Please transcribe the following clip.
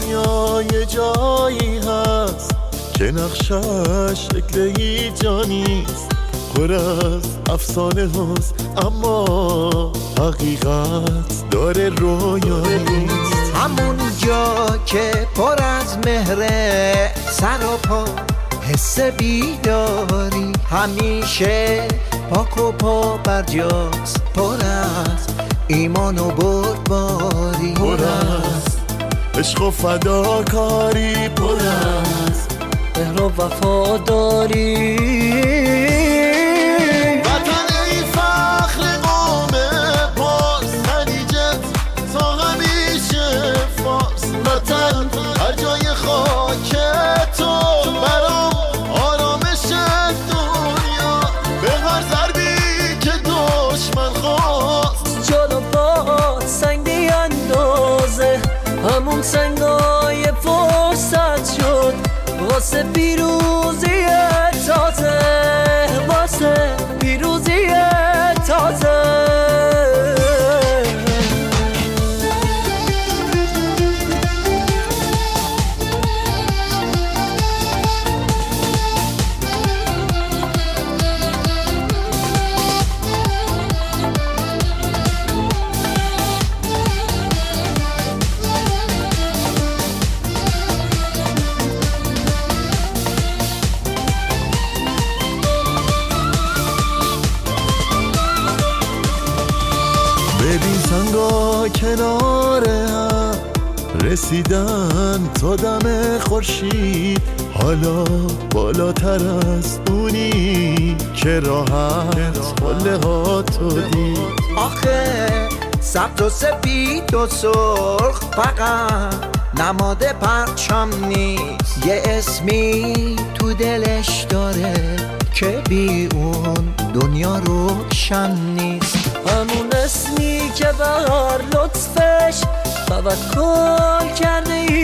دنیا یه جایی هست که نقشش شکل ایجانیست، پر از افسانه هست اما حقیقت داره رویانیست. همون جا که پر از مهره سر و پا حس بیداری، همیشه پاک و پا برجاست، پر از ایمان و بردباری، پر از عشق و فداکاری، پر از مهر و وفاداری. وطن ای فخر قوم پارس، خلیجت تا همیشه فارس. وطن هر جای خاک تو برام آرامش دنیا، به هر ضربی که دشمن خواست جلو با سنگی اندازه، همون سنگای فرصت شد واسه پیروزی تازه، واسه پیروزی تازه. ببین سنگا کنار هم رسیدن تا دم خورشید، حالا بالاتر از اونی که راحت قله ها تو دید. آخه سبز و سپید و سرخ فقط نماد پرچم نیست، یه اسمی تو دلش داره که بی اون دنیا روشن نیست. همون اسمی که بر لطفش توکل کرده ای